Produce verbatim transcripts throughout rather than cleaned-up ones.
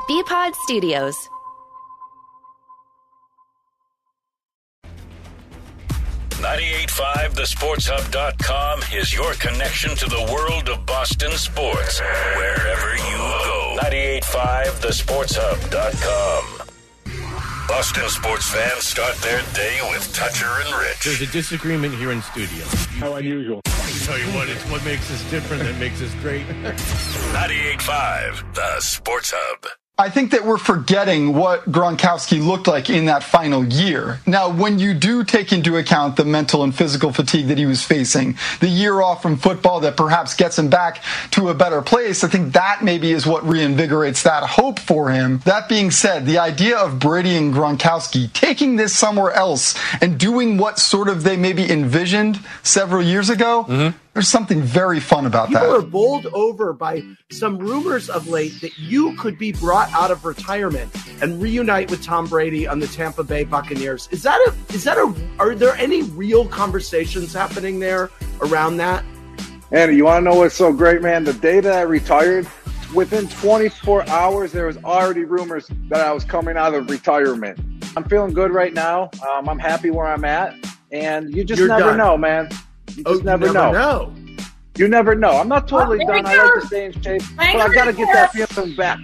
B-Pod Studios. ninety-eight point five the sports hub dot com is your connection to the world of Boston sports. Wherever you go. ninety-eight point five the sports hub dot com. Boston sports fans start their day with Toucher and Rich. There's a disagreement here in studio. How unusual. I tell you what, it's what makes us different that makes us great. ninety-eight point five the Sports Hub. I think that we're forgetting what Gronkowski looked like in that final year. Now, when you do take into account the mental and physical fatigue that he was facing, the year off from football that perhaps gets him back to a better place, I think that maybe is what reinvigorates that hope for him. That being said, the idea of Brady and Gronkowski taking this somewhere else and doing what sort of they maybe envisioned several years ago, mm-hmm. There's something very fun about People that. People are bowled over by some rumors of late that you could be brought out of retirement and reunite with Tom Brady on the Tampa Bay Buccaneers. Is that a, is that a, are there any real conversations happening there around that? Andy, you want to know what's so great, man? The day that I retired, within twenty-four hours, there was already rumors that I was coming out of retirement. I'm feeling good right now. Um, I'm happy where I'm at. And you just You're never done. know, man. You just oh, never, you never know. know. You never know. I'm not totally oh, done. I like to stay in shape, but I got to get that feeling back.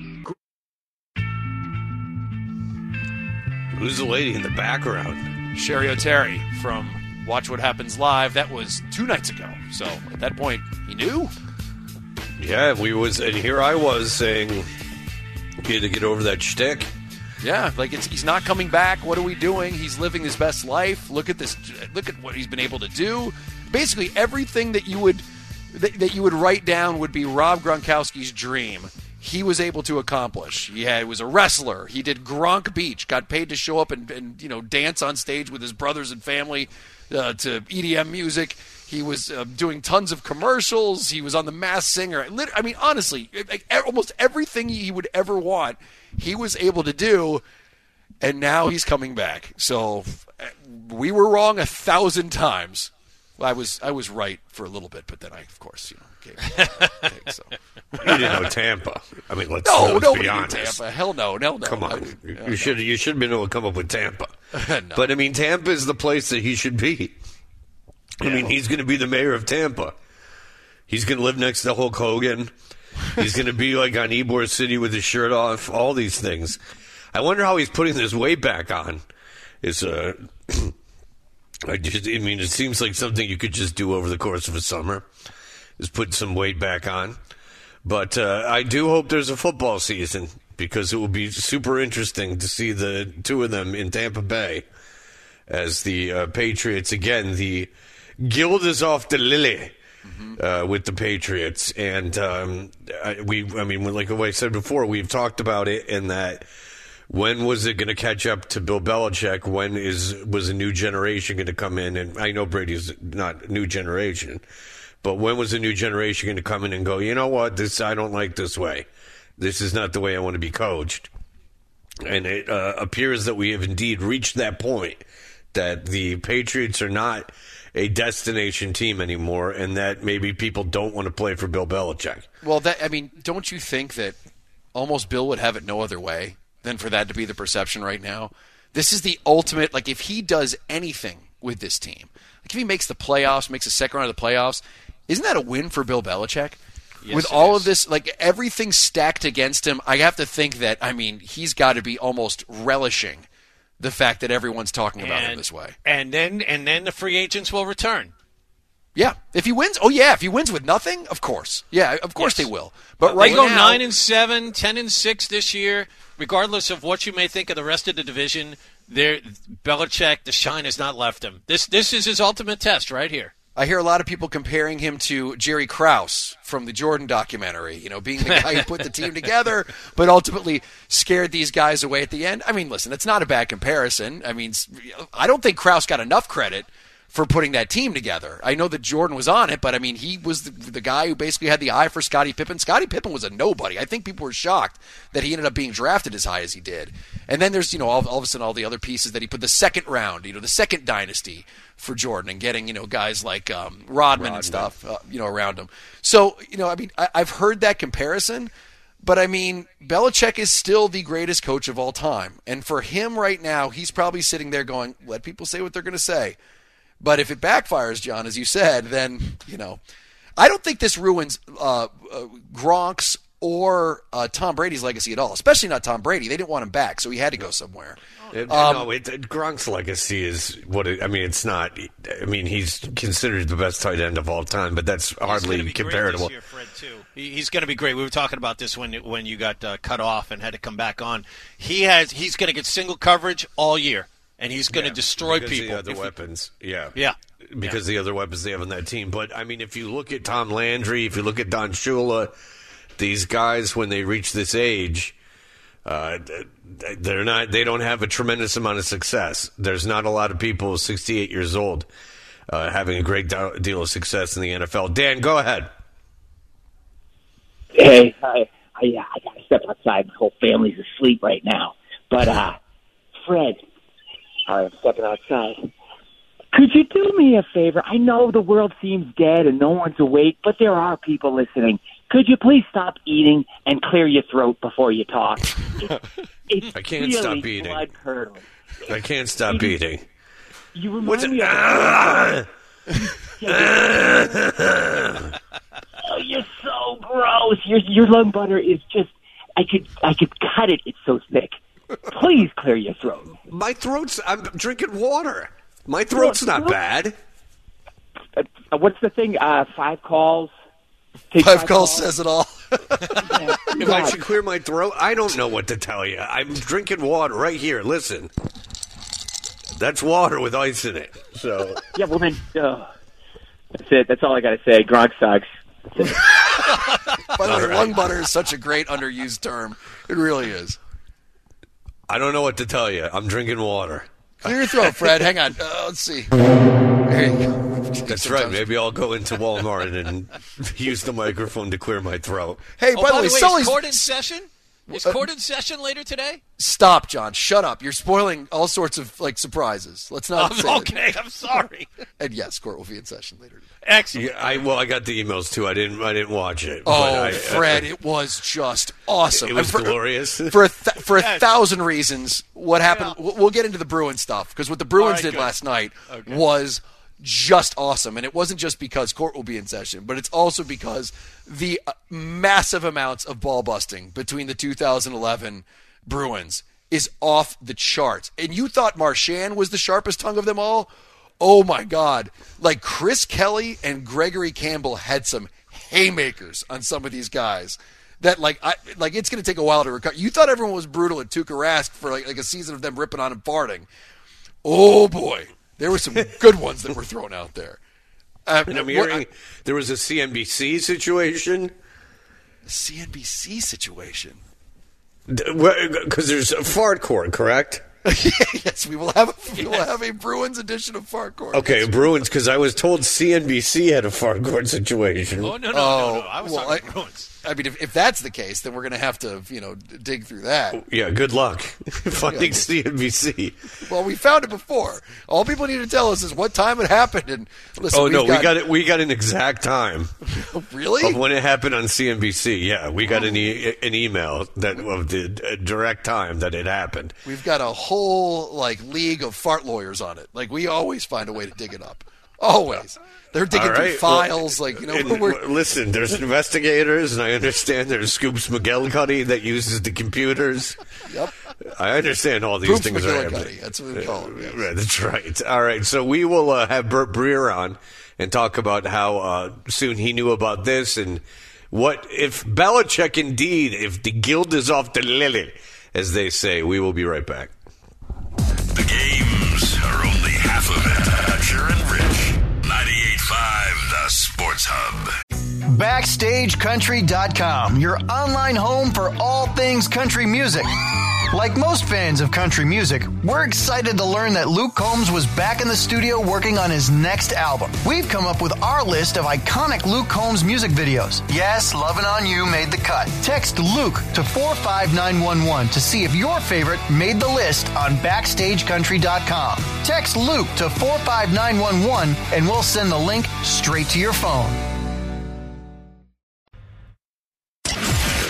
Who's the lady in the background? Sherry O'Terry from Watch What Happens Live. That was two nights ago. So at that point, he knew. Yeah, we was, and here I was saying, he had to get over that shtick. Yeah, like it's he's not coming back. What are we doing? He's living his best life. Look at this. Look at what he's been able to do. Basically, everything that you would that, that you would write down would be Rob Gronkowski's dream. He was able to accomplish. He had, was a wrestler. He did Gronk Beach. Got paid to show up and, and you know dance on stage with his brothers and family uh, to E D M music. He was uh, doing tons of commercials. He was on The Masked Singer. I mean, honestly, like, almost everything he would ever want, he was able to do, and now he's coming back. So we were wrong a thousand times. Well, I was I was right for a little bit, but then I, of course, you know, gave take, so. You didn't know Tampa. I mean, let's, no, let's nobody be knew honest. Tampa. Hell no, no, no. Come on, I, you, yeah, you should no. you should have been able to come up with Tampa. no. But I mean, Tampa is the place that he should be. I mean, he's going to be the mayor of Tampa. He's going to live next to Hulk Hogan. He's going to be like on Ybor City with his shirt off, all these things. I wonder how he's putting this weight back on. Is uh, I just, I mean, it seems like something you could just do over the course of a summer, is put some weight back on. But uh, I do hope there's a football season, because it will be super interesting to see the two of them in Tampa Bay as the uh, Patriots, again, the Gild is off the lily mm-hmm. uh, with the Patriots. And um, I, we, I mean, like I said before, we've talked about it in that when was it going to catch up to Bill Belichick? When is was a new generation going to come in? And I know Brady's not a new generation, but when was a new generation going to come in and go, you know what, this I don't like this way. This is not the way I want to be coached. And it uh, appears that we have indeed reached that point, that the Patriots are not a destination team anymore, and that maybe people don't want to play for Bill Belichick. Well, that I mean, don't you think that almost Bill would have it no other way than for that to be the perception right now? This is the ultimate, like if he does anything with this team, like if he makes the playoffs, makes a second round of the playoffs, isn't that a win for Bill Belichick? Yes, with all is. of this, like everything stacked against him, I have to think that, I mean, he's got to be almost relishing the fact that everyone's talking about and, him this way. And then and then the free agents will return. Yeah. If he wins, oh yeah, if he wins with nothing, of course. Yeah, of course yes. they will. But uh, right they go now, nine and seven, ten and six this year, regardless of what you may think of the rest of the division. There Belichick, the shine has not left him. This this is his ultimate test right here. I hear a lot of people comparing him to Jerry Krause from the Jordan documentary, you know, being the guy who put the team together, but ultimately scared these guys away at the end. I mean, listen, it's not a bad comparison. I mean, I don't think Krause got enough credit for putting that team together. I know that Jordan was on it, but I mean, he was the, the guy who basically had the eye for Scottie Pippen. Scottie Pippen was a nobody. I think people were shocked that he ended up being drafted as high as he did. And then there's, you know, all, all of a sudden all the other pieces that he put the second round, you know, the second dynasty for Jordan, and getting, you know, guys like um, Rodman, Rodman and stuff, uh, you know, around him. So, you know, I mean, I, I've heard that comparison, But, I mean, Belichick is still the greatest coach of all time. And for him right now, he's probably sitting there going, let people say what they're going to say. But if it backfires, John, as you said, then, you know, I don't think this ruins uh, uh, Gronk's or uh, Tom Brady's legacy at all, especially not Tom Brady. They didn't want him back, so he had to go somewhere. It, Um, no, it, it, Gronk's legacy is what it, I mean. It's not. I mean, he's considered the best tight end of all time, but that's hardly He's comparable. Great this year, Fred, too. He, he's going to be great. We were talking about this when when you got uh, cut off and had to come back on. He has. He's going to get single coverage all year, and he's going to Yeah, destroy because people. The other If weapons, yeah, Yeah. because the other weapons they have on that team. But I mean, if you look at Tom Landry, if you look at Don Shula, these guys when they reach this age. Uh, they're not. They don't have a tremendous amount of success. There's not a lot of people sixty-eight years old uh, having a great deal of success in the N F L. Dan, go ahead. Hey, I, I, I got to step outside. My whole family's asleep right now. But, uh, Fred, all right, I'm stepping outside. Could you do me a favor? I know the world seems dead and no one's awake, but there are people listening. Could you please stop eating and clear your throat before you talk? It's, it's I can't really stop eating. blood-curdling. I can't stop eating. You remind What's me it? of... Ah! Oh, you're so gross. Your your lung butter is just... I could I could cut it. It's so thick. Please clear your throat. My throat's. I'm drinking water. My throat's not bad. Uh, what's the thing? Uh, five calls. Take Five calls says it all. Yeah. If I should clear my throat, I don't know what to tell you. I'm drinking water right here. Listen, that's water with ice in it. So Yeah, well then, uh, that's it. That's all I got to say. Gronk sucks. By the way, right. lung butter is such a great underused term. It really is. I don't know what to tell you. I'm drinking water. Clear your throat, Fred. Hang on. Uh, let's see. There you go. That's right. Maybe I'll go into Walmart and use the microphone to clear my throat. Hey, Oh, by, by the way, the way, Sully's... is court in session? Is court in session later today? Stop, John. Shut up. You're spoiling all sorts of like surprises. Let's not say Um, it. okay, I'm sorry. And yes, court will be in session later today. Excellent. Yeah, I well, I got the emails too. I didn't. I didn't watch it. Oh, but I, Fred, I, it was just awesome. it was And for, glorious. for a th- for a Yes. thousand reasons. What happened? Yeah. We'll we'll get into the Bruins stuff because what the Bruins All right, did good. last night Okay. was just awesome, and it wasn't just because court will be in session, but it's also because the uh, massive amounts of ball busting between the two thousand eleven Bruins is off the charts. And you thought Marchand was the sharpest tongue of them all? Oh my God. Like Chris Kelly and Gregory Campbell had some haymakers on some of these guys that like I like it's going to take a while to recover. You thought everyone was brutal at Tuukka Rask for like, like a season of them ripping on and farting. Oh boy. There were some good ones that were thrown out there. Uh, and I'm what- hearing there was a C N B C situation. C N B C situation. Because there's a fart court, correct? Yes, we will have a, we will have a Bruins edition of Fart Court. Okay, Bruins, because I was told C N B C had a fart court situation. Oh, no, no, Oh, no, no. I was well, talking I- Bruins. I mean, if, if that's the case, then we're going to have to, you know, d- dig through that. Yeah, good luck finding C N B C. Well, we found it before. All people need to tell us is what time it happened. And listen, Oh we've no, got, we got it. We got an exact time Really? of when it happened on C N B C. Yeah, we got an e- an email that of the uh, direct time that it happened. We've got a whole like league of fart lawyers on it. Like we always find a way to dig it up. Always. They're digging All through right, files. well, like you know, and, we're, w- listen, there's investigators, and I understand there's Scoops McGillicuddy that uses the computers. Yep. I understand all these Scoops things are McGillicuddy, happening. that's what we call him, yes. Right, that's right. All right, so we will uh, have Bert Breer on and talk about how uh, soon he knew about this and what if Belichick indeed, if the guild is off the lily, as they say. We will be right back. The games are only half of it. Roger and Rich, ninety-eight point five, The Sports Hub. Backstage Country dot com, your online home for all things country music. Like most fans of country music, we're excited to learn that Luke Combs was back in the studio working on his next album. We've come up with our list of iconic Luke Combs music videos. Yes, Lovin' on You made the cut. Text Luke to four five nine one one to see if your favorite made the list on Backstage Country dot com. Text Luke to four five nine one one and we'll send the link straight to your phone.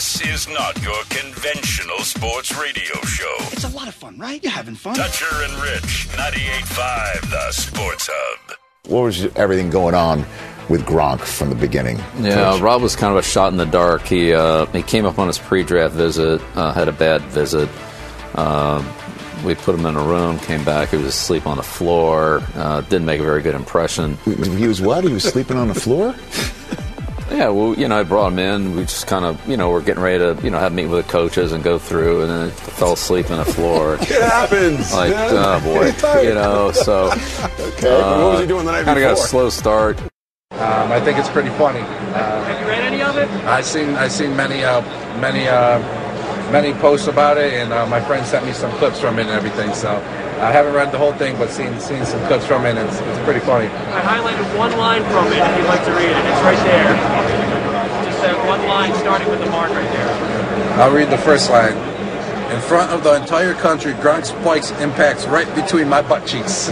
This is not your conventional sports radio show. It's a lot of fun, right? You're having fun. Dutcher and Rich, ninety-eight point five, The Sports Hub. What was everything going on with Gronk from the beginning? Yeah, Coach? Rob was kind of a shot in the dark. He uh, he came up on his pre-draft visit, uh, had a bad visit. Uh, we put him in a room, came back, he was asleep on the floor. Uh, didn't make a very good impression. He was what? He was sleeping on the floor? Yeah, well, you know, I brought him in. We just kind of, you know, we're getting ready to, you know, have a meeting with the coaches and go through, and then I fell asleep on the floor. It happens. Like, oh, boy. You know, so. Okay, uh, what was he doing the night Kind of got a before? slow start. Um, I think it's pretty funny. Uh, Have you read any of it? I've seen I've seen many uh, many uh, many posts about it, and uh, my friend sent me some clips from it and everything. So I haven't read the whole thing, but seen seen some clips from it, and it's, it's pretty funny. I highlighted one line from it if you'd like to read it. It's right there. Just that one line starting with the mark right there. I'll read the first line. In front of the entire country, Gronk spikes impacts right between my butt cheeks.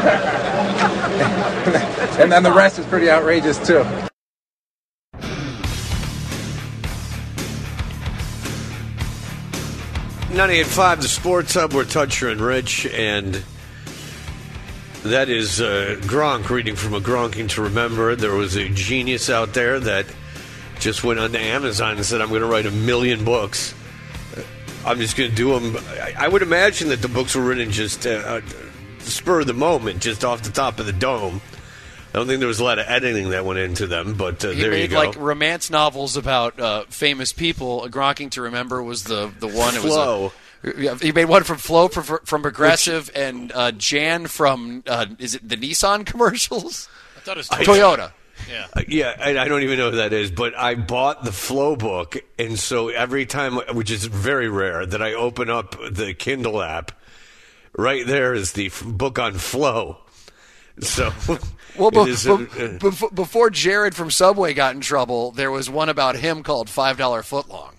And then the rest is pretty outrageous, too. ninety-eight point five, The Sports Hub, we're Toucher and Rich, and that is uh, Gronk reading from A Gronking to Remember. There was a genius out there that just went onto Amazon and said, I'm going to write a million books. I'm just going to do them. I, I would imagine that the books were written just uh, spur of the moment, just off the top of the dome. I don't think there was a lot of editing that went into them, but uh, he there made you go. like romance novels about uh, famous people. A Gronking to Remember was the the one. Flow. It was a, yeah, he made one from Flo from, from Progressive, Which, and uh, Jan from uh, is it the Nissan commercials? I thought it was Toyota. Yeah, uh, yeah. I, I don't even know who that is, but I bought the Flow book, and so every time, which is very rare, that I open up the Kindle app, right there is the f- book on Flow. So, well, be- is, be- uh, be- before Jared from Subway got in trouble, there was one about him called Five Dollar Footlong.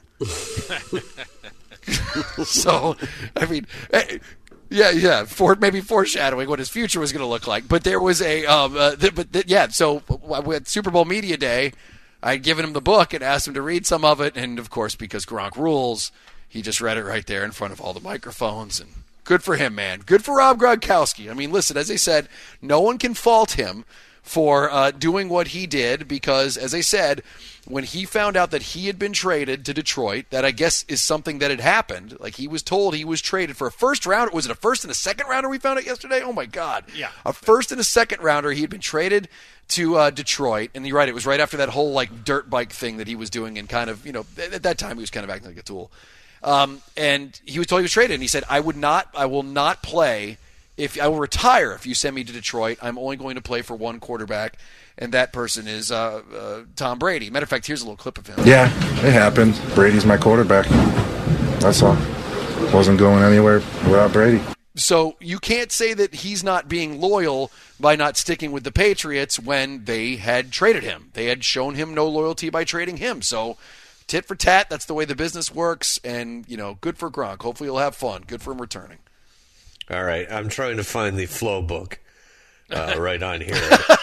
So, I mean, yeah, yeah, for maybe foreshadowing what his future was going to look like. But there was a, um, uh, th- but th- yeah. So at Super Bowl Media Day, I'd given him the book and asked him to read some of it, and of course, because Gronk rules, he just read it right there in front of all the microphones and. Good for him, man. Good for Rob Gronkowski. I mean, listen, as I said, no one can fault him for uh, doing what he did because, as I said, when he found out that he had been traded to Detroit, that I guess is something that had happened. Like, he was told he was traded for a first rounder. Was it a first and a second rounder we found out yesterday? Oh, my God. Yeah. A first and a second rounder. He had been traded to uh, Detroit. And you're right, it was right after that whole, like, dirt bike thing that he was doing and kind of, you know, at that time he was kind of acting like a tool. Um, and he was told he was traded, and he said, I would not, I will not play if I will retire if you send me to Detroit. I'm only going to play for one quarterback, and that person is uh, uh, Tom Brady. Matter of fact, here's a little clip of him. Yeah, it happened. Brady's my quarterback. That's all. Wasn't going anywhere without Brady. So you can't say that he's not being loyal by not sticking with the Patriots when they had traded him. They had shown him no loyalty by trading him. So tit for tat, that's the way the business works, and, you know, good for Gronk. Hopefully he'll have fun. Good for him returning. all right, I'm trying to find the Flow book uh, right on here.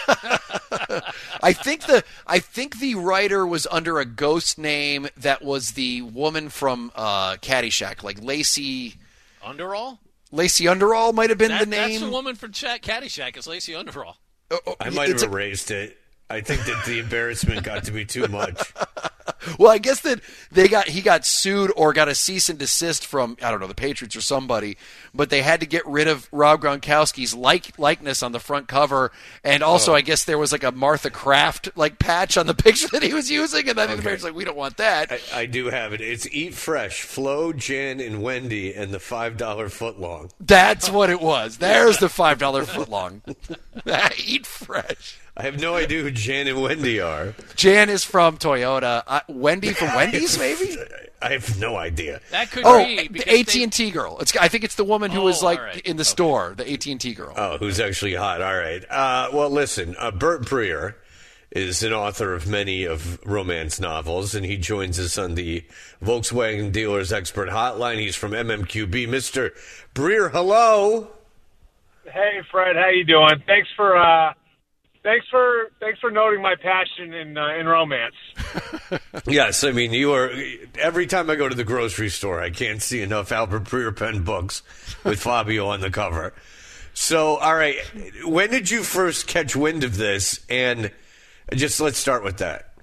I think the I think the writer was under a ghost name that was the woman from uh, Caddyshack, like Lacey Underall. Lacey Underall might have been That, the name. That's the woman from Ch- Caddyshack. Is Lacey Underall. Oh, oh, I might have it's a- erased it. I think that the embarrassment got to be too much. Well, I guess that they got he got sued or got a cease and desist from, I don't know, the Patriots or somebody, but they had to get rid of Rob Gronkowski's like likeness on the front cover, and also Oh. I guess there was like a Martha Kraft like patch on the picture that he was using, and then Okay. the Patriots like, we don't want that. I, I do have it. It's Eat Fresh, Flo, Jen, and Wendy, and the five dollar footlong. That's what it was. There's the five dollar footlong. Eat Fresh. I have no idea who Jan and Wendy are. Jan is from Toyota. Uh, Wendy from Wendy's, maybe? I have no idea. That could Oh, be the because A T and T girl. It's, I think it's the woman who Oh, was like all right. in the store, the A T and T girl. Oh, who's actually hot. All right. Uh, well, listen, uh, Bert Breer is an author of many of romance novels, and he joins us on the Volkswagen Dealers Expert Hotline. He's from M M Q B. Mister Breer, hello. Hey, Fred, how you doing? Thanks for uh, thanks for thanks for noting my passion in uh, in romance. Yes, I mean, you are. Every time I go to the grocery store, I can't see enough Albert Breer pen books with Fabio on the cover. So, all right, when did you first catch wind of this? And just let's start with that.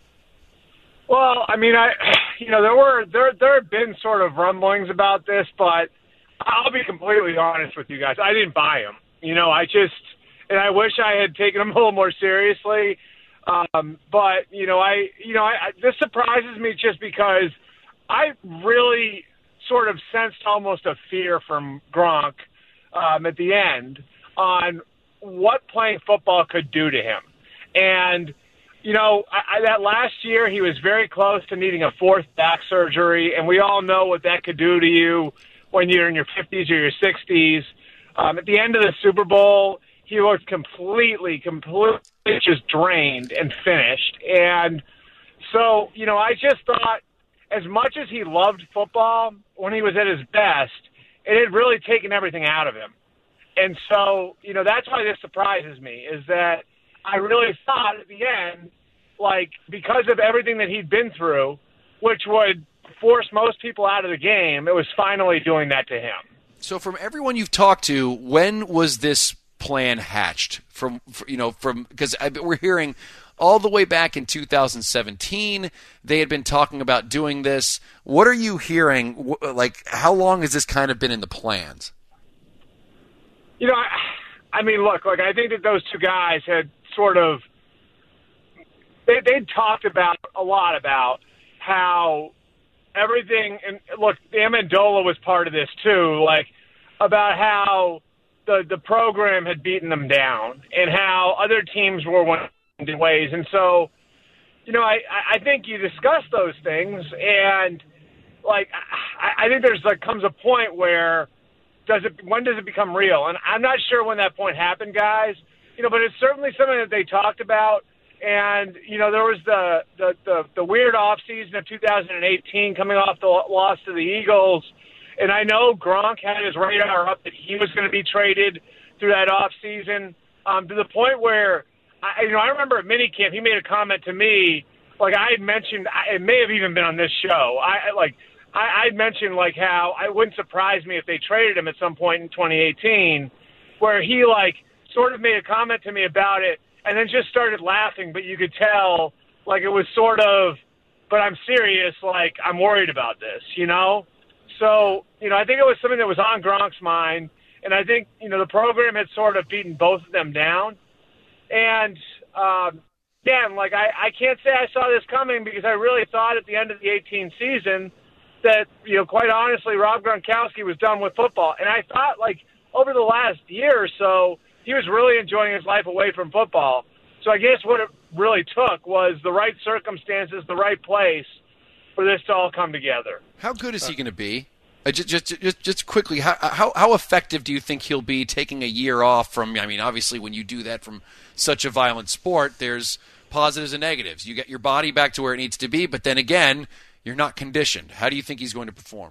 Well, I mean, I, you know, there were there there have been sort of rumblings about this, but I'll be completely honest with you guys. I didn't buy them. You know, I just, and I wish I had taken them a little more seriously. Um, but you know, I, you know, I, I, this surprises me just because I really sort of sensed almost a fear from Gronk um, at the end on what playing football could do to him. And you know, I, I, that last year he was very close to needing a fourth back surgery, and we all know what that could do to you when you're in your fifties or your sixties. Um, at the end of the Super Bowl, he looked completely, completely just drained and finished. And so, you know, I just thought as much as he loved football when he was at his best, it had really taken everything out of him. And so, you know, that's why this surprises me, is that I really thought at the end, like, because of everything that he'd been through, which would force most people out of the game, it was finally doing that to him. So from everyone you've talked to, when was this plan hatched? From, you know, from because we're hearing all the way back in two thousand seventeen, they had been talking about doing this. What are you hearing? Like, how long has this kind of been in the plans? You know, I, I mean, look, like I think that those two guys had sort of they they'd talked about a lot about how everything, and look, Amendola was part of this too, like about how the the program had beaten them down and how other teams were winning in ways. And so, you know, I, I think you discuss those things, and like I, I think there's like comes a point where does it when does it become real? And I'm not sure when that point happened, guys. You know, but it's certainly something that they talked about. And, you know, there was the, the, the, the weird offseason of two thousand eighteen coming off the loss to the Eagles. And I know Gronk had his radar up that he was going to be traded through that offseason um, to the point where, I, you know, I remember at minicamp, he made a comment to me, like I had mentioned, it may have even been on this show. I like I I'd mentioned like how it wouldn't surprise me if they traded him at some point in twenty eighteen, where he like sort of made a comment to me about it and then just started laughing, but you could tell like it was sort of, but I'm serious, like I'm worried about this, you know? So, you know, I think it was something that was on Gronk's mind, and I think, you know, the program had sort of beaten both of them down. And, um, again, like I, I can't say I saw this coming because I really thought at the end of the eighteen season that, you know, quite honestly, Rob Gronkowski was done with football. And I thought, like, over the last year or so, he was really enjoying his life away from football. So I guess what it really took was the right circumstances, the right place for this to all come together. How good is he going to be? Uh, just, just, just, just quickly, how, how, how effective do you think he'll be taking a year off from? I mean, obviously, when you do that from such a violent sport, there's positives and negatives. You get your body back to where it needs to be, but then again, you're not conditioned. How do you think he's going to perform?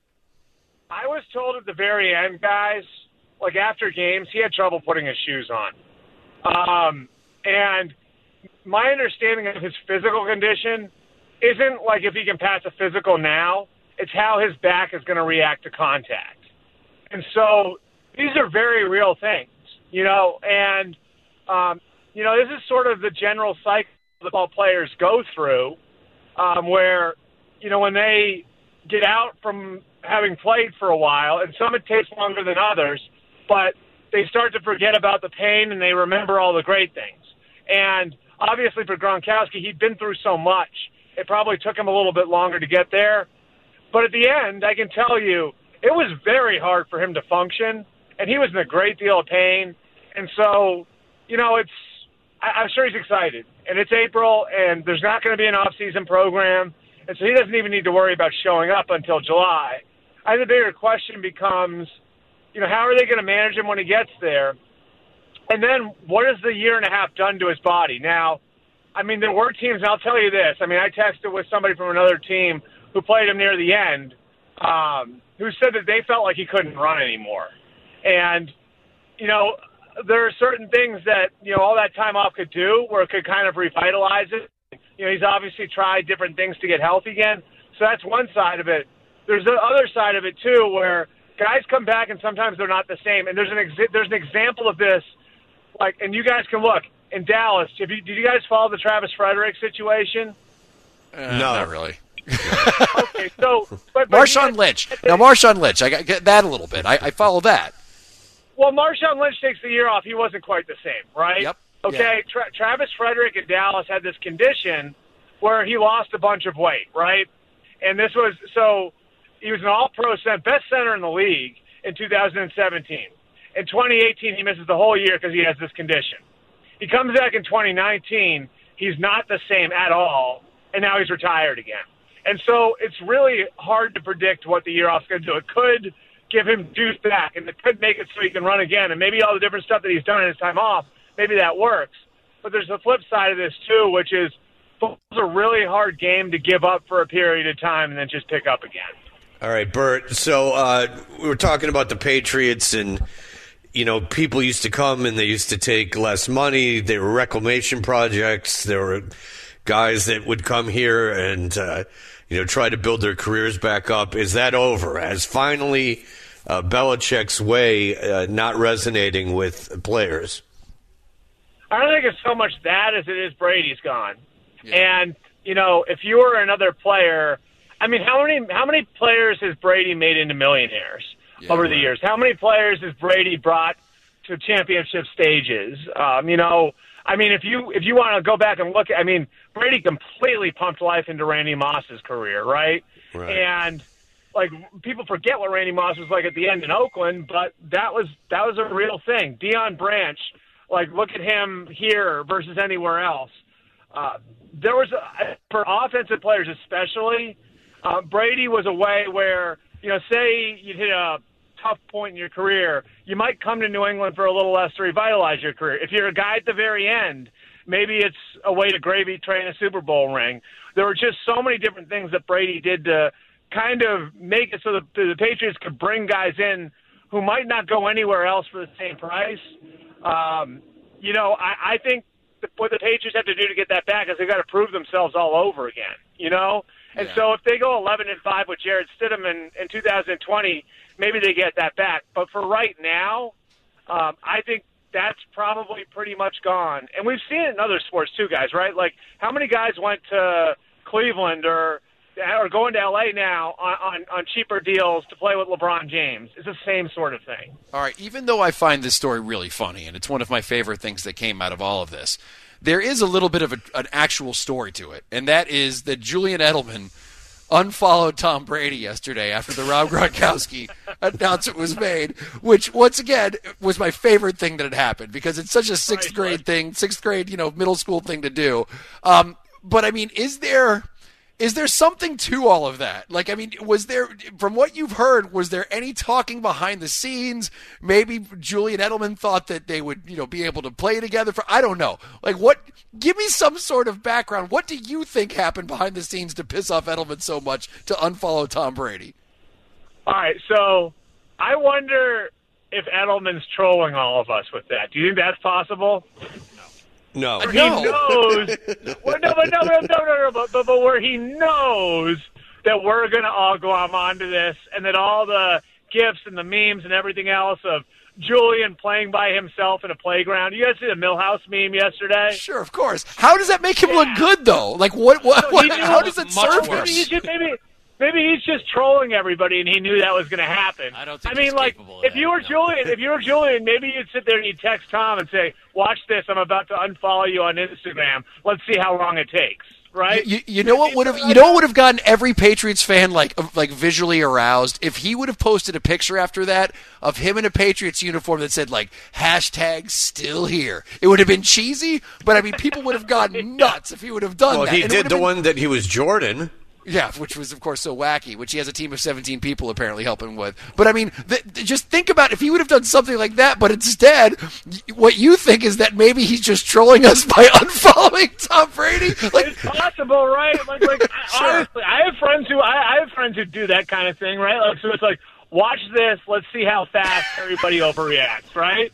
I was told at the very end, guys, like after games, he had trouble putting his shoes on. Um, and my understanding of his physical condition isn't like if he can pass a physical now, it's how his back is going to react to contact. And so these are very real things, you know, and, um, you know, this is sort of the general cycle that all players go through um, where, you know, when they get out from having played for a while, and some it takes longer than others, but they start to forget about the pain and they remember all the great things. And obviously for Gronkowski, he'd been through so much. It probably took him a little bit longer to get there. But at the end, I can tell you, it was very hard for him to function, and he was in a great deal of pain. And so, you know, it's I, I'm sure he's excited. And it's April, and there's not going to be an off-season program, and so he doesn't even need to worry about showing up until July. I think the bigger question becomes, you know, how are they going to manage him when he gets there? And then what has the year and a half done to his body? Now, I mean, there were teams, and I'll tell you this. I mean, I texted with somebody from another team who played him near the end, um, who said that they felt like he couldn't run anymore. And, you know, there are certain things that, you know, all that time off could do where it could kind of revitalize it. You know, he's obviously tried different things to get healthy again. So that's one side of it. There's the other side of it, too, where guys come back and sometimes they're not the same. And there's an ex- there's an example of this, like, and you guys can look. In Dallas, did you, did you guys follow the Travis Frederick situation? Uh, no. Not really. Okay, so... But, but Marshawn Lynch. Now, Marshawn Lynch, I got get that a little bit. I, I follow that. Well, Marshawn Lynch takes the year off. He wasn't quite the same, right? Yep. Okay, yeah. Tra- Travis Frederick in Dallas had this condition where he lost a bunch of weight, right? And this was... So, he was an all-pro center, best center in the league in two thousand seventeen. In twenty eighteen, he misses the whole year because he has this condition. He comes back in twenty nineteen, he's not the same at all, and now he's retired again. And so it's really hard to predict what the year off's going to do. It could give him juice back, and it could make it so he can run again, and maybe all the different stuff that he's done in his time off, maybe that works. But there's the flip side of this, too, which is football's a really hard game to give up for a period of time and then just pick up again. All right, Bert, so uh, we were talking about the Patriots and – you know, people used to come and they used to take less money. There were reclamation projects. There were guys that would come here and, uh, you know, try to build their careers back up. Is that over? Has finally uh, Belichick's way uh, not resonating with players? I don't think it's so much that as it is Brady's gone. Yeah. And, you know, if you were another player, I mean, how many how many players has Brady made into millionaires? Yeah, over the right. years. How many players has Brady brought to championship stages? Um, you know, I mean, if you if you want to go back and look, I mean, Brady completely pumped life into Randy Moss's career, right? Right. And like people forget what Randy Moss was like at the end in Oakland, but that was that was a real thing. Deion Branch, like look at him here versus anywhere else. Uh, there was a, for offensive players especially, uh, Brady was a way where you know, say you hit a tough point in your career, you might come to New England for a little less to revitalize your career. If you're a guy at the very end, maybe it's a way to gravy train a Super Bowl ring. There were just so many different things that Brady did to kind of make it so that the Patriots could bring guys in who might not go anywhere else for the same price. Um, you know, I, I think what the Patriots have to do to get that back is they've got to prove themselves all over again, you know? And yeah. so if they go eleven and five with Jarrett Stidham in, in two thousand twenty, maybe they get that back. But for right now, um, I think that's probably pretty much gone. And we've seen it in other sports too, guys, right? Like how many guys went to Cleveland or or going to L A now on, on, on cheaper deals to play with LeBron James? It's the same sort of thing. All right, even though I find this story really funny, and it's one of my favorite things that came out of all of this, there is a little bit of a, an actual story to it, and that is that Julian Edelman unfollowed Tom Brady yesterday after the Rob Gronkowski announcement was made, which, once again, was my favorite thing that had happened because it's such a sixth grade thing, sixth grade, you know, middle school thing to do. Um, but, I mean, is there... Is there something to all of that? Like, I mean, was there, from what you've heard, was there any talking behind the scenes? Maybe Julian Edelman thought that they would, you know, be able to play together for, I don't know. Like, what, give me some sort of background. What do you think happened behind the scenes to piss off Edelman so much to unfollow Tom Brady? All right, so I wonder if Edelman's trolling all of us with that. Do you think that's possible? No. Where he knows. well, no, but no, no, no, no, no, but, but, but where he knows that we're going to all glom onto this and that all the gifs and the memes and everything else of Julian playing by himself in a playground. You guys see the Millhouse meme yesterday? Sure, of course. How does that make him yeah. look good, though? Like, what? what, so what how does it serve him? Maybe, just, maybe, maybe he's just trolling everybody, and he knew that was going to happen. I don't think I mean, he's like, capable of if that, you were no. Julian, if you were Julian, maybe you'd sit there and you'd text Tom and say, "Watch this, I'm about to unfollow you on Instagram. Let's see how long it takes." Right? You, you, you know what would have you know what would have gotten every Patriots fan like like visually aroused if he would have posted a picture after that of him in a Patriots uniform that said like hashtag still here. It would have been cheesy, but I mean people would have gone nuts if he would have done well, that. Well, he and did the been, one that he was Jordan. Yeah, which was, of course, so wacky, which he has a team of seventeen people apparently helping with. But, I mean, th- just think about if he would have done something like that, but instead, what you think is that maybe he's just trolling us by unfollowing Tom Brady? Like, it's possible, right? Like, like sure. honestly, I have friends who I, I have friends who do that kind of thing, right? Like, so it's like, watch this, let's see how fast everybody overreacts, right?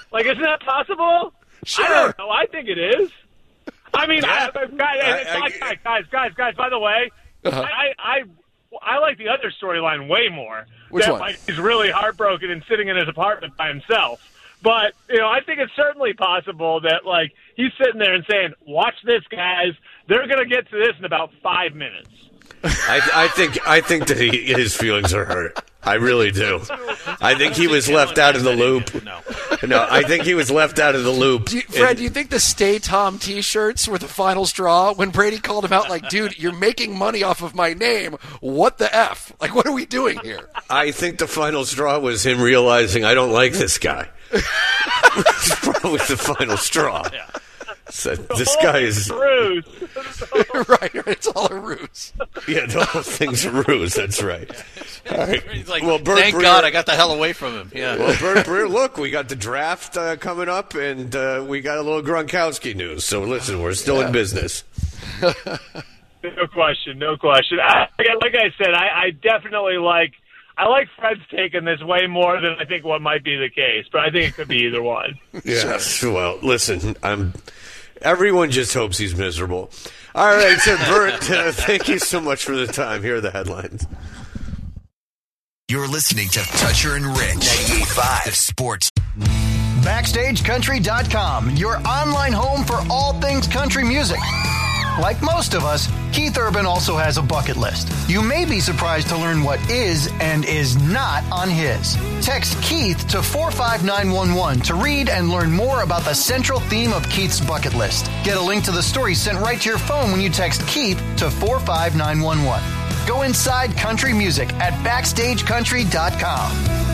Like, isn't that possible? Sure. I don't know. I think it is. I mean, Yeah. I, guys, I- I- guys, guys, guys, guys, by the way, Uh-huh. I, I, I like the other storyline way more. Which that, one? Like, he's really heartbroken and sitting in his apartment by himself. But, you know, I think it's certainly possible that, like, he's sitting there and saying, watch this, guys. They're going to get to this in about five minutes. I, I think I think that he, his feelings are hurt. I really do. I think he was left out of the loop. No. No, I think he was left out of the loop. Do you, Fred, And- do you think the Stay Tom T-shirts were the final straw when Brady called him out? Like, dude, you're making money off of my name. What the f? Like, what are we doing here? I think the final straw was him realizing I don't like this guy. It's probably the final straw. So this guy is Ruse. right, right, it's all a ruse. yeah, the whole thing's a ruse. That's right. All right. He's like, well, Bert thank Breer- God I got the hell away from him. Yeah. Well, Bert Breer, look, we got the draft uh, coming up, and uh, we got a little Gronkowski news. So listen, we're still Yeah. in business. No question, no question. I, like I said, I, I definitely like I like Fred's take on this way more than I think what might be the case, but I think it could be either one. Yes. Well, listen, I'm. Everyone just hopes he's miserable. All right, so Bert, uh, thank you so much for the time. Here are the headlines. You're listening to Toucher and Rich. ninety-eight point five The Sports. Backstage Country dot com, your online home for all things country music. Like most of us, Keith Urban also has a bucket list. You may be surprised to learn what is and is not on his. Text Keith to four five nine one one to read and learn more about the central theme of Keith's bucket list. Get a link to the story sent right to your phone when you text Keith to four five nine one one. Go inside country music at Backstage Country dot com.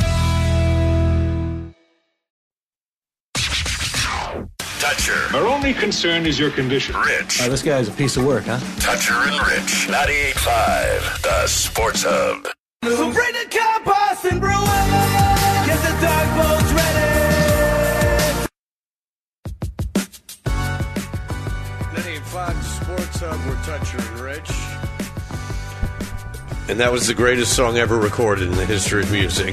Toucher. Our only concern is your condition. Rich. Oh, this guy's a piece of work, huh? Toucher and Rich. ninety-eight point five The Sports Hub. So bring the compass and brew it. Get the dog boats ready. ninety-eight point five Sports Hub, we're Toucher and Rich. And that was the greatest song ever recorded in the history of music.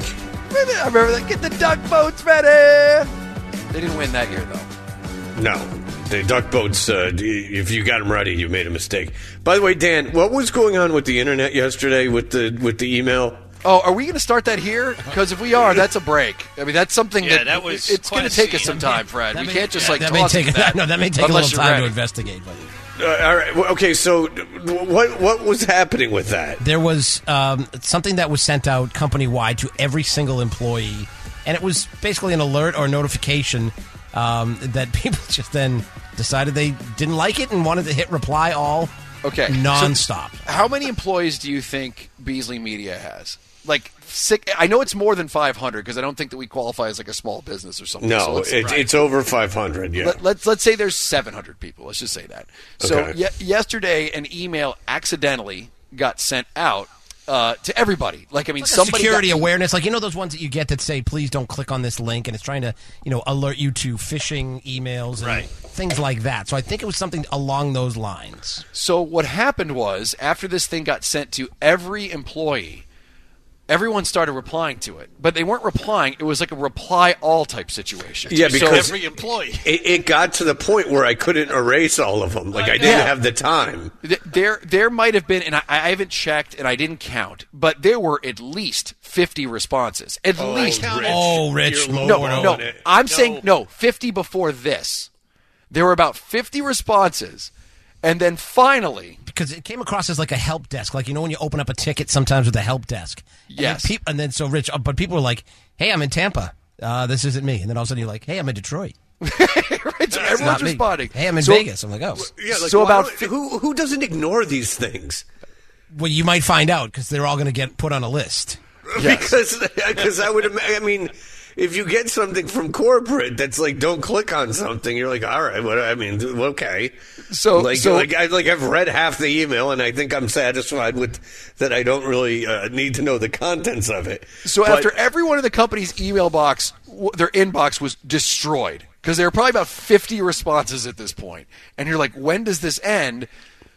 I remember that. Get the duck boats ready. They didn't win that year, though. No. The duck boats, uh, if you got them ready, you made a mistake. By the way, Dan, what was going on with the internet yesterday with the with the email? Oh, are we going to start that here? Because if we are, that's a break. I mean, that's something Yeah, that, that was it's quite going to a take us scene. some time, Fred. That We may- can't just yeah, like that toss may take it that. no, that may take a unless little you're time to ready. investigate. But Uh, all right. Well, okay, so what what was happening with that? there was um, something that was sent out company wide to every single employee, and it was basically an alert or notification um, that people just then decided they didn't like it and wanted to hit reply all. Okay, nonstop. So how many employees do you think Beasley Media has? Like, sick, I know it's more than five hundred because I don't think that we qualify as like a small business or something. No, so let's- it, right. it's over five hundred, yeah. Let, let's let's say there's seven hundred people. Let's just say that. So Okay. ye- yesterday, an email accidentally got sent out uh, to everybody. Like, I mean, Like a somebody security got, awareness, like you know those ones that you get that say, "Please don't click on this link," and it's trying to, you know, alert you to phishing emails and Right. things like that. So I think it was something along those lines. So what happened was, after this thing got sent to every employee, everyone started replying to it. But they weren't replying. It was like a reply all type situation. Yeah, So- because Every employee. it, it got to the point where I couldn't erase all of them. Like, I didn't Yeah. have the time. Th- There, there might have been, and I, I haven't checked, and I didn't count, but there were at least fifty responses. At Oh, least. Rich. Oh, Rich, You're No, Lord, no, blowing it. I'm No. saying no. Fifty before this, there were about fifty responses, and then finally, because it came across as like a help desk, like you know when you open up a ticket sometimes with a help desk. And Yes. Then peop- and then so Rich, uh, but people were like, "Hey, I'm in Tampa. Uh, this isn't me." And then all of a sudden you're like, "Hey, I'm in Detroit." right, so everyone's not me. responding. Hey, I'm in So- Vegas. I'm like, "Oh." Yeah, like, So why about don't- fi- who who doesn't ignore these things? Well, you might find out because they're all going to get put on a list. Because because I would ima- I mean, if you get something from corporate that's like don't click on something, you're like, all right, what I mean, okay. So- like so- like I like I've read half the email and I think I'm satisfied with that. I don't really uh, need to know the contents of it. So But- after everyone in the company's email box, w- their inbox was destroyed because there were probably about fifty responses at this point, and you're like, when does this end?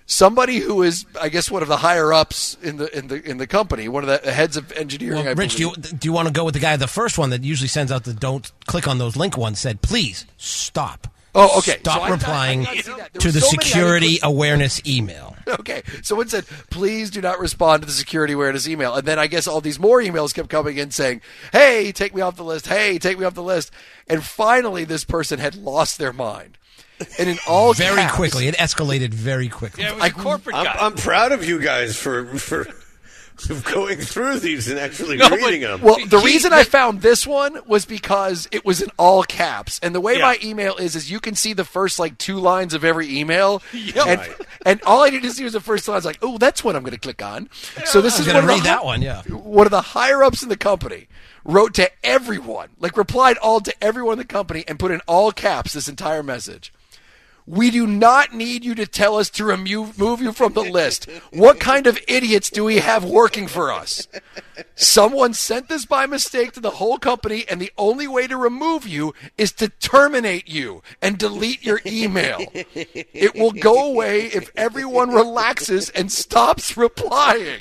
somebody who is, I guess, one of the higher ups in the in the in the company, one of the heads of engineering. Well, I Rich, do you, do you want to go with the guy, the first one that usually sends out the don't click on those link ones, said, please stop. Oh, okay. Stop So replying I, I, I got to the so many security awareness email. Okay, someone said, please do not respond to the security awareness email. And then I guess all these more emails kept coming in saying, hey, take me off the list. Hey, take me off the list. And finally, this person had lost their mind. And in all Very caps, quickly. It escalated very quickly. Yeah, it was a corporate I'm, guy. I'm proud of you guys for for going through these and actually No, reading but- them. Well, the He- reason I found this one was because it was in all caps, and the way Yeah. my email is is you can see the first like two lines of every email, Yep. and, Right. and all I need to see was the first line. I was like, oh, that's what I'm going to click on. So this I'm is gonna one of the read hi- that one, yeah. One of the higher ups in the company wrote to everyone, like replied all to everyone in the company, and put in all caps this entire message. We do not need you to tell us to remove move you from the list. What kind of idiots do we have working for us? Someone sent this by mistake to the whole company, and the only way to remove you is to terminate you and delete your email. It will go away if everyone relaxes and stops replying.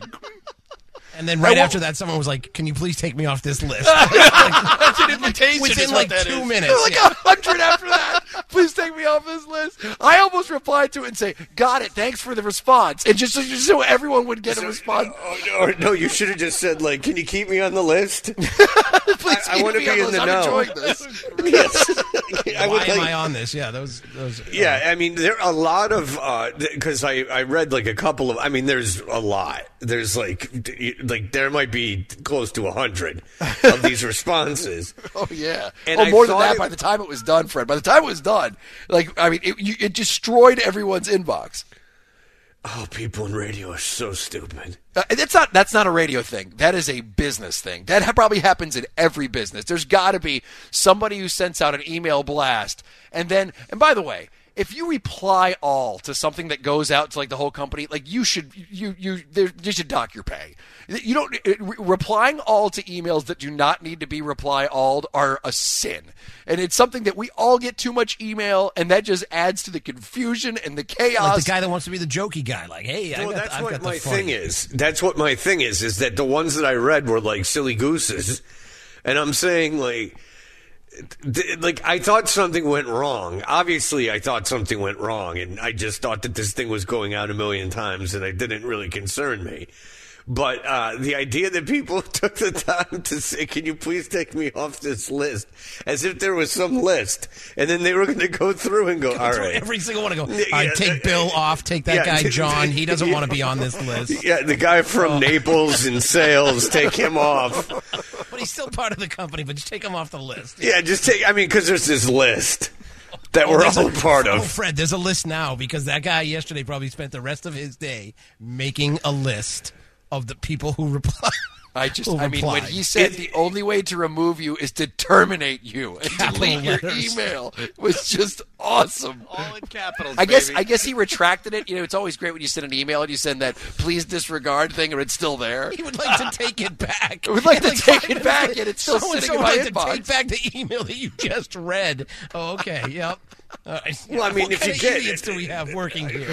And then right I after won't- that, someone was like, can you please take me off this list? That's an invitation. Within is like what that two is. minutes. Like yeah. a hundred after that. Please take me off this list. I almost replied to it and say, got it, thanks for the response. And just, just so everyone would get a response. Or no, you should have just said like, "Can you keep me on the list?" Please I, I keep want to me be on in those. the I'm know. enjoying this. Yes. I Why would am like- I on this? Yeah, that was... That was uh, Yeah, I mean, there are a lot of because I I read like a couple of. I mean, there's a lot. There's like like there might be close to a hundred of these responses. Oh yeah. And oh, I more than thought that it- by the time it was done, Fred. By the time it was done, like I mean, it, you, it destroyed everyone's inbox. Oh, people in radio are so stupid. Uh, that's not that's not a radio thing. That is a business thing. That ha- probably happens in every business. There's got to be somebody who sends out an email blast, and then and by the way, if you reply all to something that goes out to like the whole company, like you should you you there, you should dock your pay. You don't it, re- replying all to emails that do not need to be reply all are a sin, and it's something that we all get too much email, and that just adds to the confusion and the chaos. like the guy that wants to be the jokey guy. Like, hey, I Well, got, that's I've what got my the funny. thing is. That's what my thing is. Is that the ones that I read were like silly gooses, and I'm saying like. th- Like I thought something went wrong. Obviously, I thought something went wrong, and I just thought that this thing was going out a million times, and it didn't really concern me. But uh, the idea that people took the time to say, "Can you please take me off this list?" as if there was some list, and then they were going to go through and go, Go "All through right." every single one of go. Yeah, All right, yeah, take Bill off. Take that yeah, guy t- John. He doesn't yeah. want to be on this list. Yeah, the guy from Oh. Naples in sales, take him off. But he's still part of the company. But just take him off the list. Yeah, just take. I mean, because there's this list that Oh, we're there's all a- part Oh, of. Fred, there's a list now because that guy yesterday probably spent the rest of his day making a list of the people who reply. I just, who I mean, when replied. he said the only way to remove you is to terminate you and Capital delete your letters. email was just awesome. All in capitals, I guess, baby. I guess he retracted it. You know, it's always great when you send an email and you send that please disregard thing, or it's still there. He would like to take it back. I would like to Like take five it back, minutes and it's still Someone sitting in would my like inbox. to take back the email that you just read. Oh, okay. Yep. All right. Well, I mean, what if kind you of get- idiots do we have working here?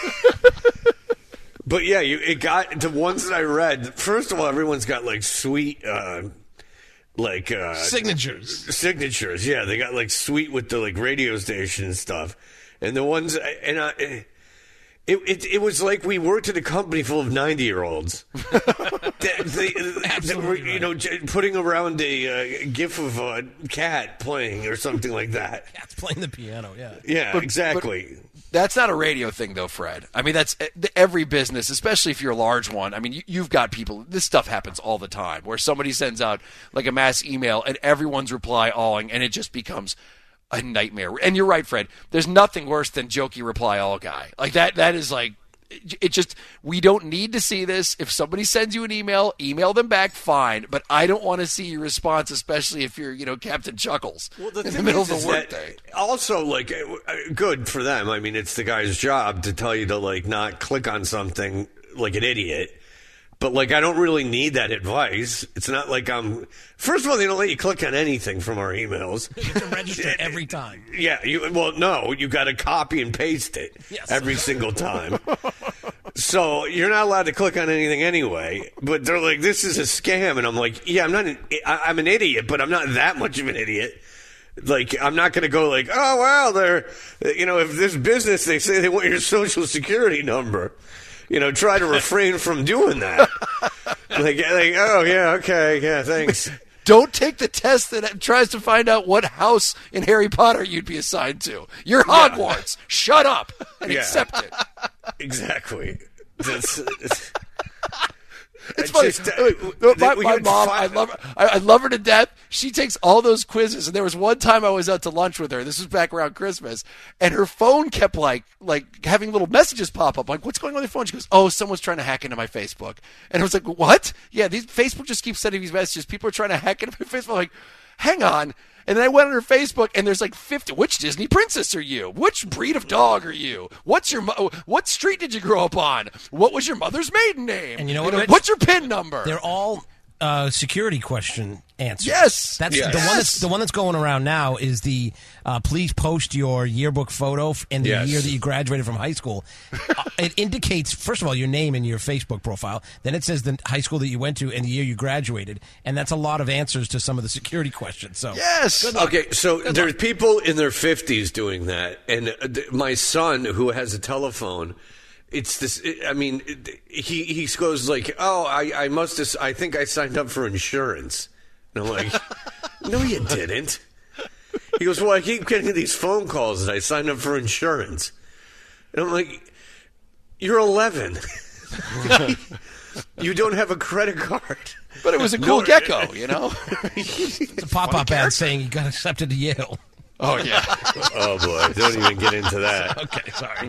But yeah, you it got the ones that I read. First of all, everyone's got like sweet, uh, like uh, Signatures. Signatures, yeah, they got like sweet with the like radio station and stuff. And the ones, and I, it, it it was like we worked at a company full of ninety year olds. they, they were, you know, j- putting around a uh, gif of a cat playing or something like that. Cat's playing the piano. Yeah. Yeah, But- exactly. That's not a radio thing, though, Fred. I mean, that's every business, especially if you're a large one. I mean, you, you've got people. This stuff happens all the time, where somebody sends out like a mass email and everyone's reply alling, and it just becomes a nightmare. And you're right, Fred. There's nothing worse than jokey reply all guy. Like that. That is like. It just, we don't need to see this. If somebody sends you an email, email them back, fine. But I don't want to see your response, especially if you're, you know, Captain Chuckles Well, the in thing the middle is, of is the that workday. also, like, uh, good for them. I mean, it's the guy's job to tell you to, like, not click on something like an idiot. But, like, I don't really need that advice. It's not like I'm... First of all, they don't let you click on anything from our emails. You have to register every time. Yeah, you, well, no, you got to copy and paste it Yes. every single time. So you're not allowed to click on anything anyway. But they're like, this is a scam. And I'm like, yeah, I'm not an, I, I'm an idiot, but I'm not that much of an idiot. Like, I'm not going to go like, oh, well, they're, you know, if this business, they say they want your social security number. You know, try to refrain from doing that. like, like, oh, yeah, okay, yeah, thanks. Don't take the test that tries to find out what house in Harry Potter you'd be assigned to. You're Hogwarts. Yeah. Shut up and yeah. accept it. Exactly. That's, it's it's funny. Just, uh, my my mom, I love her. I, I love her to death. She takes all those quizzes, and there was one time I was out to lunch with her. This was back around Christmas, and her phone kept like like having little messages pop up. Like, what's going on with your phone? She goes, "Oh, someone's trying to hack into my Facebook." And I was like, "What? Yeah, these Facebook just keeps sending these messages. People are trying to hack into my Facebook." I'm like, hang on. And then I went on her Facebook, and there's like fifty. Which Disney princess are you? Which breed of dog are you? What's your mo- what street did you grow up on? What was your mother's maiden name? And you know what? You know, what's your PIN number? They're all uh, security question answers. Yes, that's yes. the one. That's the one that's going around now. Is the uh, please post your yearbook photo in the Yes. year that you graduated from high school. uh, it indicates, first of all, your name in your Facebook profile. Then it says the high school that you went to and the year you graduated, and that's a lot of answers to some of the security questions. So yes, good luck. Okay, so Good there's luck. people in their fifties doing that, and uh, th- my son who has a telephone, it's this. I mean, it- he he goes like, "Oh, I I must have. I think I signed up for insurance." And I'm like, "No, you didn't." He goes, "Well, I keep getting these phone calls that I signed up for insurance," and I'm like, "You're eleven. You don't have a credit card." But it was a cool No, gecko, you know. It's a pop-up ad saying you got accepted to Yale. Oh yeah. Oh boy, don't even get into that. Okay, sorry.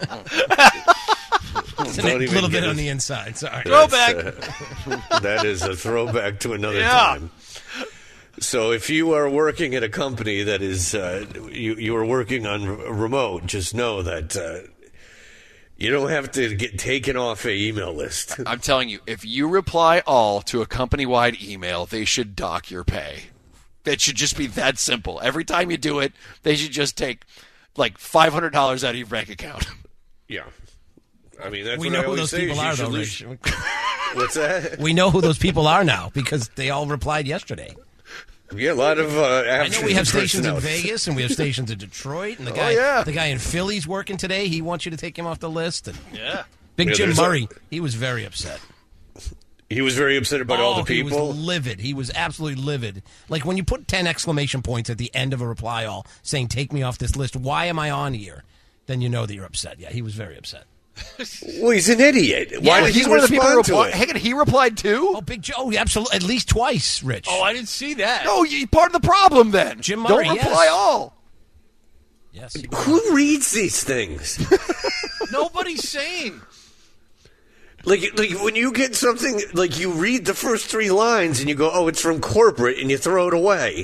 It's a Don't even little get bit in- on the inside. Sorry. Throwback. Uh, that is a throwback to another Yeah. time. So if you are working at a company that is uh, you you are working on r- remote, just know that uh, you don't have to get taken off a email list. I'm telling you, if you reply all to a company-wide email, they should dock your pay. It should just be that simple. Every time you do it, they should just take like five hundred dollars out of your bank account. Yeah. I mean, that's We what know I who always those say. is people you are, should though, lose- Rich. What's that? We know who those people are now because they all replied yesterday. Yeah, a lot of. Uh, I know we have stations in personnel. Vegas and we have stations in Detroit, and the Oh, guy, yeah. the guy in Philly's working today. He wants you to take him off the list. And Yeah. Big Yeah, Jim there's a- Murray, he was very upset. He was very upset about oh, all the he people. was livid. He was absolutely livid. Like when you put ten exclamation points at the end of a reply all saying, "Take me off this list. Why am I on here?" Then you know that you're upset. Yeah, he was very upset. Well, he's an idiot. Why Yeah, did he's he one of the people who respond to replied. it? Hey, and he replied too. Oh, Big Joe, absolutely, at least twice, Rich. Oh, I didn't see that. No, you part of the problem then. Jim Murray, Don't reply yes. all. Yes. Who reads these things? Nobody's saying. Like, like when you get something, like you read the first three lines and you go, "Oh, it's from corporate," and you throw it away.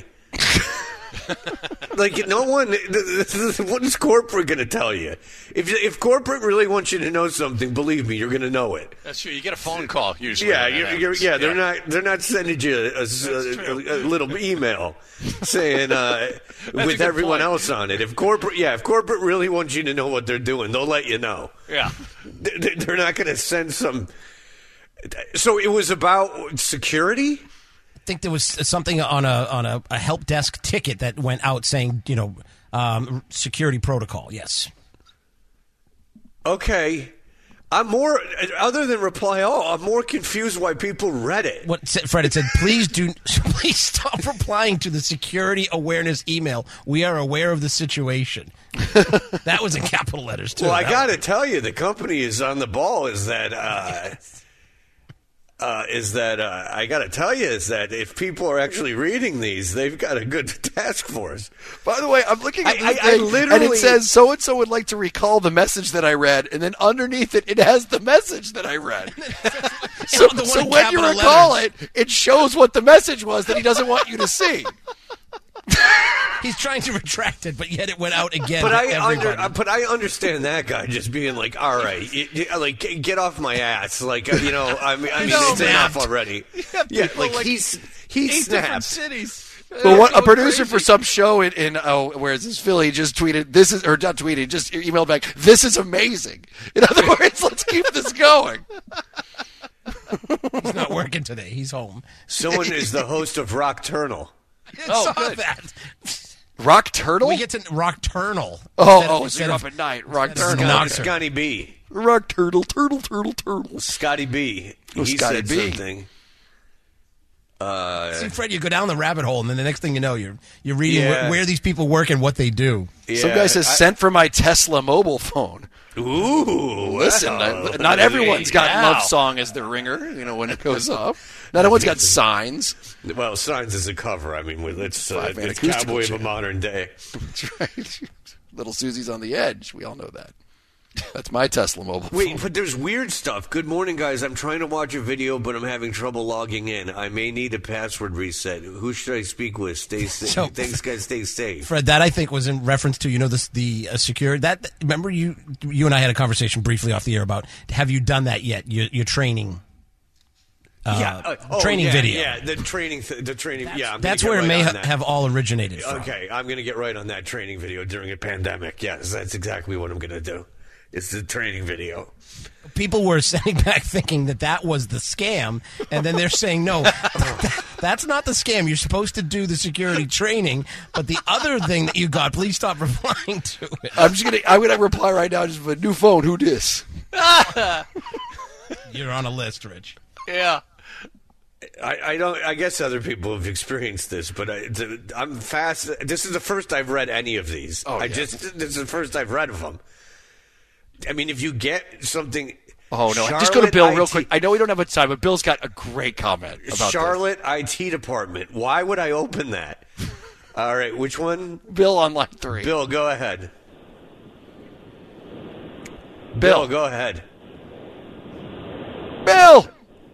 Like no one, what is corporate going to tell you? If if corporate really wants you to know something, believe me, you're going to know it. That's true. You get a phone call usually. Yeah, when that you're, you're, happens. yeah, they're not they're not sending you a, a, a, a little email saying uh, with good everyone point. else on it. If corporate, yeah, if corporate really wants you to know what they're doing, they'll let you know. Yeah. They- They're not going to send some. So it was about security. I think there was something on a on a, a help desk ticket that went out saying, you know, um, security protocol. Yes. Okay. I'm more, other than reply all, I'm more confused why people read it. What Fred? It said, please do, please stop replying to the security awareness email. We are aware of the situation. That was in capital letters too. Well, I That- got to tell you, the company is on the ball. Is that, uh, uh, is that, uh, I got to tell you, is that if people are actually reading these, they've got a good task force. By the way, I'm looking at I- this I- I thing, and literally- it says so and so would like to recall the message that I read, and then underneath it, it has the message that I read. so the one so in when you capital recall letters. it, it shows what the message was that he doesn't want you to see. He's trying to retract it, but yet it went out again. But to I everybody. under, but I understand that guy just being like, all right, it, it, like get off my ass, like you know, I mean, I mean, know, it's enough already. Yeah, like, like he's he eight different snapped. cities. But what, a producer for some show in, in oh, where is this Philly just tweeted this is or not tweeted, just emailed back. This is amazing. In other words, let's keep this going. He's not working today. He's home. Someone is the host of Rock Turnal. I Oh, saw good. that. Rock Turtle? We get to Rock Turnal. Oh, Instead of- oh, so instead you're of- up at night. Rock instead of Turtle. Nocturne. Scotty B. Rock Turtle, Turtle, Turtle, Turtle. Scotty B. Oh, he Scotty said B. something. Uh, See, Fred, you go down the rabbit hole, and then the next thing you know, you're you're reading Yeah. where, where these people work and what they do. Some guy says, sent for my Tesla mobile phone. Ooh, listen, wow. I- not everyone's got Wow. Love Song as their ringer, you know, when it goes up. Not everyone's got Signs. Well, Signs is a cover. I mean, it's, uh, Five-man it's acoustical Cowboy of chair. a modern day. That's right. Little Susie's on the edge. We all know that. That's my Tesla mobile Wait, phone. but there's weird stuff. Good morning, guys. I'm trying to watch a video, but I'm having trouble logging in. I may need a password reset. Who should I speak with? Stay safe. So- Thanks, guys. Stay safe. Fred, that I think was in reference to, you know, this the uh, security. That remember you you and I had a conversation briefly off the air about have you done that yet? Your, your training. Uh, yeah, uh, oh, training yeah, video. Yeah, the training, th- the training. That's, yeah, I'm that's gonna where get it right may on ha- that. have all originated from. Okay, I'm going to get right on that training video during a pandemic. Yes, that's exactly what I'm going to do. It's the training video. People were sending back thinking that that was the scam, and then they're saying, no, that, that's not the scam. You're supposed to do the security training, but the other thing that you got, please stop replying to it. I'm just gonna. I'm gonna reply right now. Just with a new phone. Who dis? You're on a list, Rich. Yeah. I, I don't. I guess other people have experienced this, but I, I'm fast. This is the first I've read any of these. Oh, I yeah. just. This is the first I've read of them. I mean, if you get something. Oh no! Charlotte Just go to Bill real I T quick. I know we don't have much time, but Bill's got a great comment about Charlotte I T department. Why would I open that? All right, which one? this. Bill on line three. Bill, go ahead. Bill. Bill, go ahead. Bill.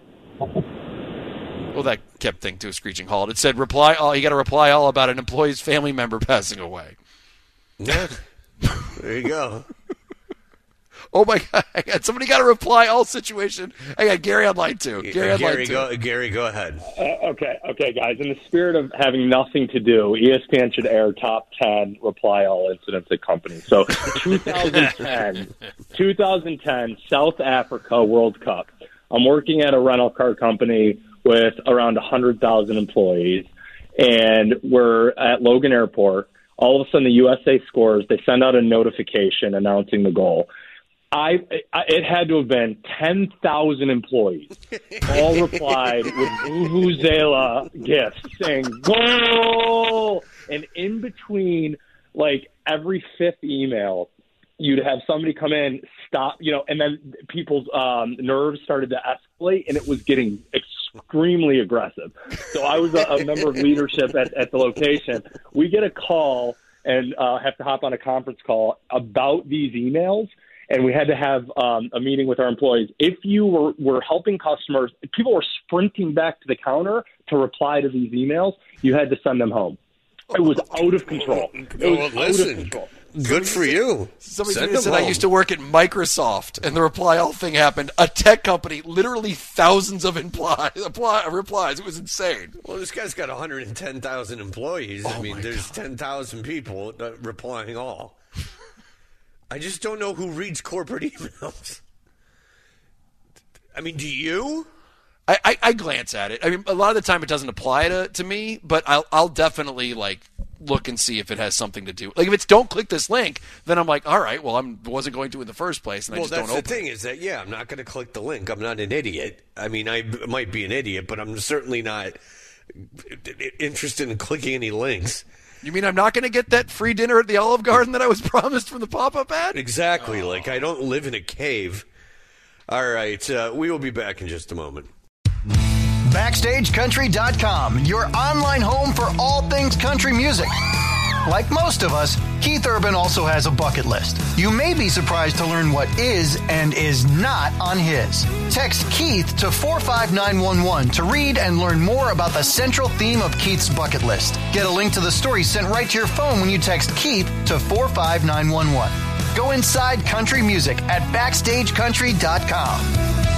Well, that kept thing to a screeching halt. It said, "Reply all." You got to reply all about an employee's family member passing away. Yeah. There you go. Oh my God! I got, somebody got a reply all situation. I got Gary on line two. Gary on Gary, line two. go, Gary, go ahead. Uh, okay, okay, guys. In the spirit of having nothing to do, E S P N should air top ten reply all incidents at companies. So, twenty ten, twenty ten South Africa World Cup. I'm working at a rental car company with around one hundred thousand employees, and we're at Logan Airport. All of a sudden, the U S A scores. They send out a notification announcing the goal. I, I it had to have been ten thousand employees all replied with vuvuzela gifts saying goal, and in between like every fifth email you'd have somebody come in, stop, you know, and then people's um, nerves started to escalate, and it was getting extremely aggressive. So I was a, a member of leadership at, at the location. We get a call and uh, have to hop on a conference call about these emails. And we had to have um, a meeting with our employees. If you were, were helping customers, people were sprinting back to the counter to reply to these emails. You had to send them home. It was out of control. It was Well, out listen, of control. good for you. Somebody Send said them I home. used to work at Microsoft, and the reply all thing happened. A tech company, literally thousands of imply, apply, replies. It was insane. Well, this guy's got one hundred ten thousand employees. I Oh, mean, my there's God. ten thousand people uh, replying all. I just don't know who reads corporate emails. I mean, do you? I, I, I glance at it. I mean, a lot of the time it doesn't apply to, to me, but I'll, I'll definitely like look and see if it has something to do. Like if it's don't click this link, then I'm like, all right, well, I wasn't going to in the first place, and I Well, just that's don't the open thing is that, yeah, I'm not going to click the link. I'm not an idiot. I mean, I b- might be an idiot, but I'm certainly not interested in clicking any links. You mean I'm not going to get that free dinner at the Olive Garden that I was promised from the pop-up ad? Exactly. Like, I don't live in a cave. All right. Uh, we will be back in just a moment. Backstage Country dot com, your online home for all things country music. Like most of us, Keith Urban also has a bucket list. You may be surprised to learn what is and is not on his. Text Keith to four five nine one one to read and learn more about the central theme of Keith's bucket list. Get a link to the story sent right to your phone when you text Keith to four five nine one one. Go inside country music at backstage country dot com.